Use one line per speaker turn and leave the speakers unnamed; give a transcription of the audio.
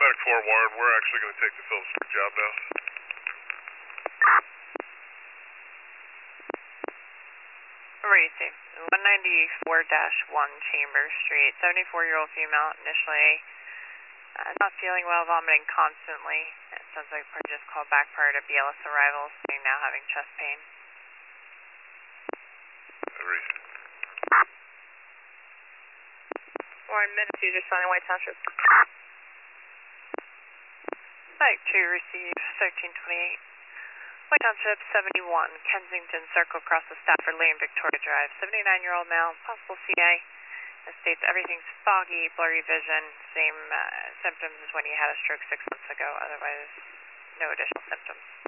Medic 4 Warren, we're actually going to take the Phillipsburg job now.
Where are you safe? 194-1 Chambers Street, 74-year-old female, initially not feeling well, vomiting constantly. It sounds like we just called back prior to BLS arrival, saying now having chest pain.
Warren, Medic user signing White Township.
Medic 2 received 1328. White Township 71, Kensington Circle, across the Stafford Lane, Victoria Drive. 79-year-old male, possible CA. It states everything's foggy, blurry vision, same symptoms as when he had a stroke 6 months ago, otherwise no additional symptoms.